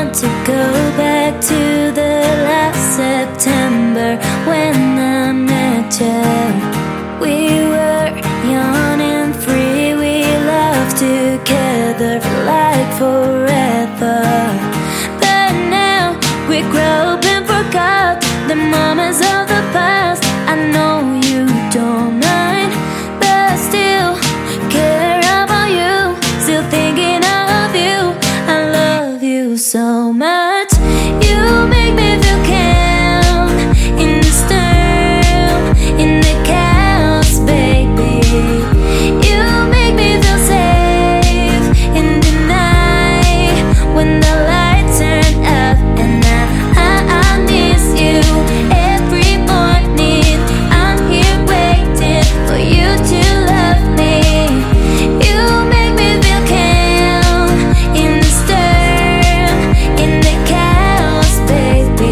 to go back to the last September when I met you. We were young and free, we loved together like forever. But now we grow up and forgot the moments of the past. I know you don't mind, but still care about you, still thinking of you. I love you so much. You make me feel calm in the storm, in the chaos, baby. You make me feel safe in the night when the lights turn up, and I miss you every morning. I'm here waiting for you to love me. You make me feel calm in the storm, in the chaos, baby.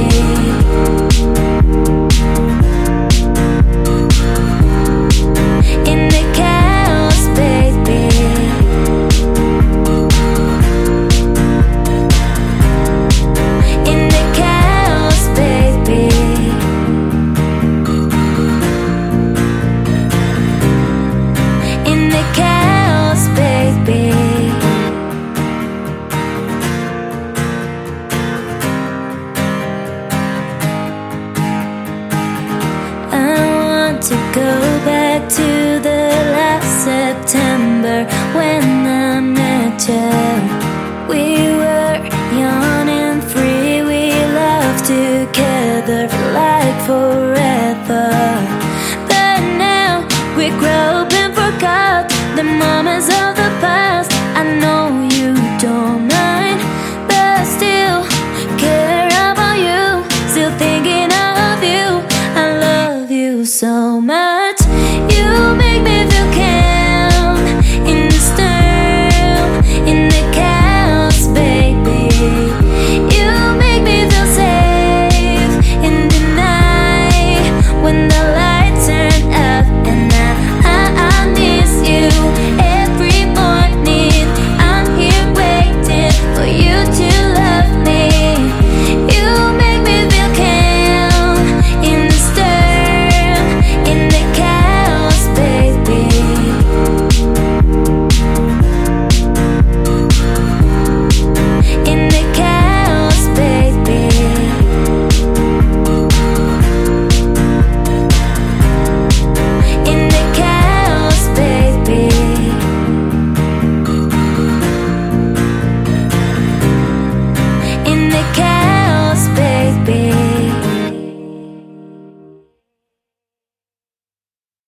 In the chaos, baby. In the chaos, baby. In the chaos, baby. I want to go back to the last September when I met you. We were young and free, we loved together like forever. But now we grow up and forgot the moments of the past. I know you don't mind, but still care about you, still thinking of you. I love you so much.